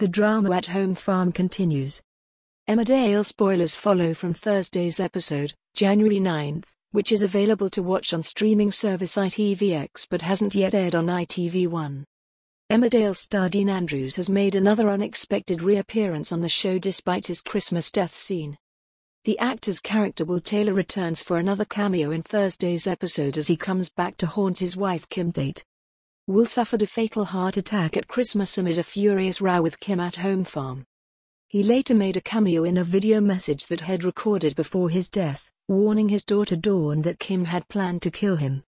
The drama at Home Farm continues. Emmerdale spoilers follow from Thursday's episode, January 9th, which is available to watch on streaming service ITVX but hasn't yet aired on ITV1. Emmerdale star Dean Andrews has made another unexpected reappearance on the show despite his Christmas death scene. The actor's character Will Taylor returns for another cameo in Thursday's episode as he comes back to haunt his wife Kim Tate. Will suffered a fatal heart attack at Christmas amid a furious row with Kim at Home Farm. He later made a cameo in a video message that Head recorded before his death, warning his daughter Dawn that Kim had planned to kill him.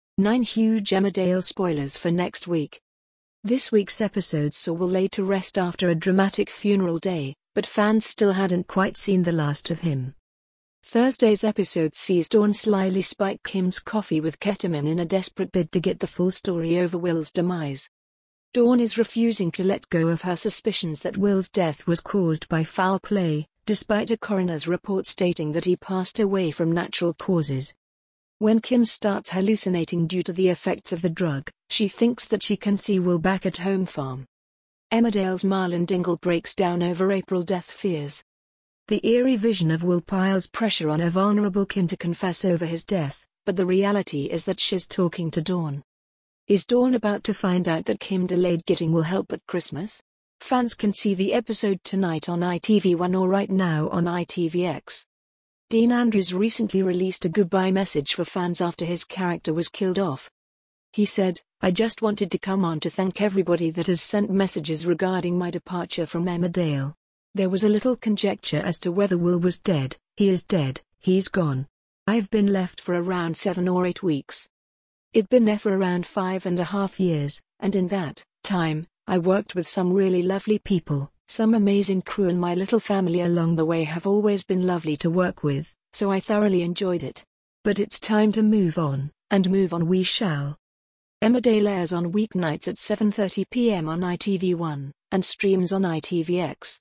9 huge Emmerdale spoilers for next week. This week's episode saw Will laid to rest after a dramatic funeral day, but fans still hadn't quite seen the last of him. Thursday's episode sees Dawn slyly spike Kim's coffee with ketamine in a desperate bid to get the full story over Will's demise. Dawn is refusing to let go of her suspicions that Will's death was caused by foul play, despite a coroner's report stating that he passed away from natural causes. When Kim starts hallucinating due to the effects of the drug, she thinks that she can see Will back at Home Farm. Emmerdale's Marlon Dingle breaks down over April death fears. The eerie vision of Will piles pressure on a vulnerable Kim to confess over his death, but the reality is that she's talking to Dawn. Is Dawn about to find out that Kim delayed getting Will help at Christmas? Fans can see the episode tonight on ITV1 or right now on ITVX. Dean Andrews recently released a goodbye message for fans after his character was killed off. He said, "I just wanted to come on to thank everybody that has sent messages regarding my departure from Emmerdale. There was a little conjecture as to whether Will was dead. He is dead, he's gone. I've been left for around 7 or 8 weeks. It'd been there for around 5.5 years, and in that time, I worked with some really lovely people, some amazing crew, and my little family along the way have always been lovely to work with, so I thoroughly enjoyed it. But it's time to move on, and move on we shall." Emmerdale airs on weeknights at 7:30 p.m. on ITV1, and streams on ITVX.